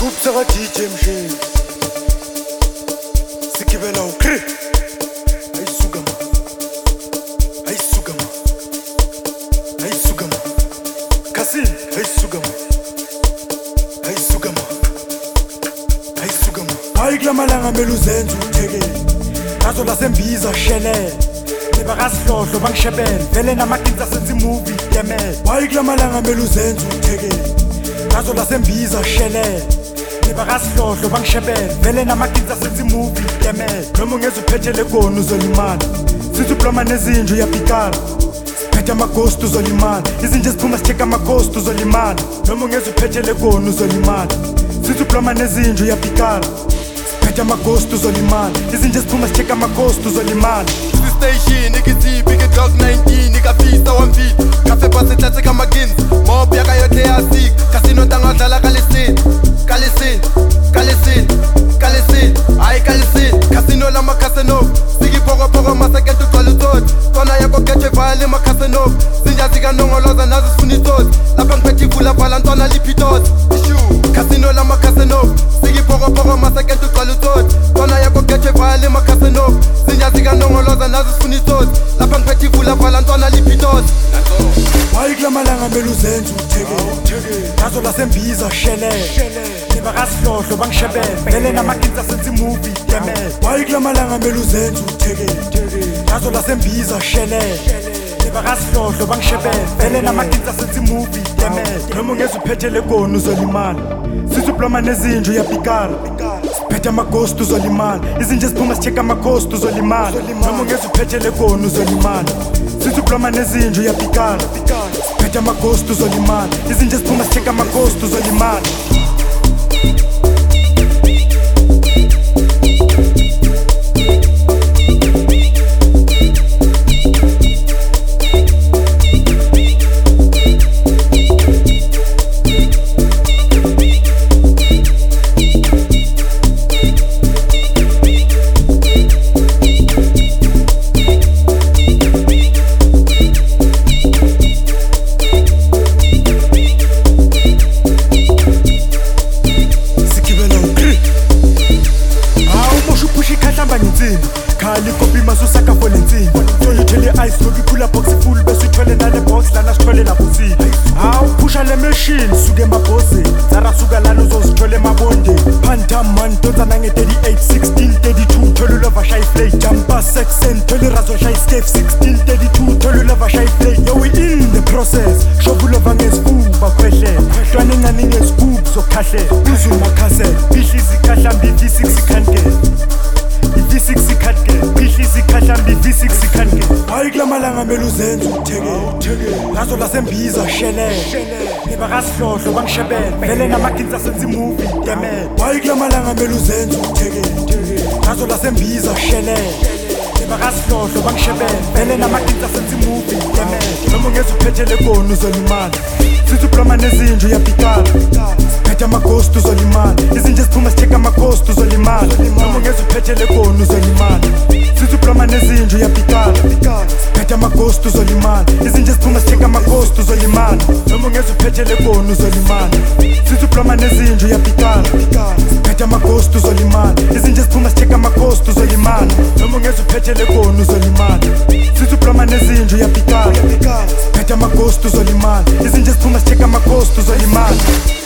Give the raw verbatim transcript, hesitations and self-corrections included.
Kupsaka D J Mshini Sikibela ukri Ayisuka ma Ayisuka ma Ayisuka ma Kasim Ayisuka ma Ayisuka ma Ayisuka ma Ayikla malanga meluzenza uthekeli Ngazo lasembiza shele Niba kasihlohlo bangishebele Vele namakinza senza movie yemele Ayikla malanga meluzenza uthekeli Ngazo lasembiza shele Niba kasihlohlo bangishebele Vele namakinza senza movie yemele Noma ungeze uphethele kona uzolimala Sithi uploma nezinja uyapikara Siphethe amaghost uzolimala Izinja siphuma sitheka amaghost uzolimala Noma ungeze uphethele kona uzolimala Sithi uploma nezinja uyapikara Siphethe amaghost uzolimala Izinja siphuma sitheka amaghost uzolimala Station, nigga big dog nineteen, nigga feast one feet. Cafe pass it like a magins. Mob yaga yote ya sick. Casino tanga dala kalisin, kalisin, kalisin, kalisin. Ay kalisin. Casino la makasino. Sigi pogo pogo masake tu kalutot. Kona yako keche vale makasino. Sinja ziga nongoloza nazo sunitot. La panketi vula valantona lipitot. Casino la makasino. Sigi pogo pogo masake tu kalutot. Kona yako keche vale makasino. Sinja ziga nongoloza nazo sunitot. La panketi vula valantona lipitot. Ayikla malanga meluzenza uthekeli Ngazo lasembiza shele Niba kasihlohlo bangishebele Vele namakinza senza movie yemele Ayikla malanga meluzenza uthekeli Ngazo lasembiza shele Niba kasihlohlo bangishebele Vele namakinza senza movie yemele Noma ungeze uphethele kona uzolimala Sithi uploma nezinja uyapikara Siphethe amaghost uzolimala Izinja siphuma sitheka amaghost uzolimala Noma ungeze uphethele kona uzolimala Sithi uploma nezinja uyapikara Siphethe amaghost uzolimala Izinja siphuma sitheka amaghost uzolimala Khali copy masusaka for lenzini Tole thele ice loki kula box full bese uthole nale box lana sithole la busini Hawu pusha le machine suke emabhosi Zara suka lana uzosithole emabonde Phantom man donza nange thirty-eight sixteen thirty-two Thole lova shy play jumper section Thole razo shy escape sixteen thirty-two Thole lova shy play Yo we in the process Shovu lova ngesikuba khwehle Hlwane ngani ngesikuba sokhahle Uzuma khase Bihli zikhahla mbi V six ikhanke V six ikhanke Bihli zikhahla mbi V six ikhanke Ayikla malanga meluzenza uthekeli Ngazo lasembiza shele Niba kasihlohlo bangishebele Vele namakinza senza movie yemele Ayikla malanga meluzenza uthekeli Ngazo lasembiza shele Niba kasihlohlo bangishebele Vele namakinza senza movie yemele Noma ungeze uphethele kona uzolimala Sithi uploma nezinja uyapikara Siphethe amaghost uzolimala Izinja siphuma sitheka amaghost uzolimala Noma ungeze uphethele kona uzolimala Sithi uploma nezinja uyapikara Siphethe amaghost uzolimala Izinja siphuma sitheka amaghost uzolimala Noma ungeze uphethele kona uzolimala Sithi uploma nezinja uyapikara Siphethe amaghost uzolimala Izinja siphuma sitheka amaghost uzolimala Noma ungeze uphethele kona uzolimala Sithi uploma nezinja uyapikara Siphethe amaghost uzolimala Izinja siphuma sitheka amaghost uzolimala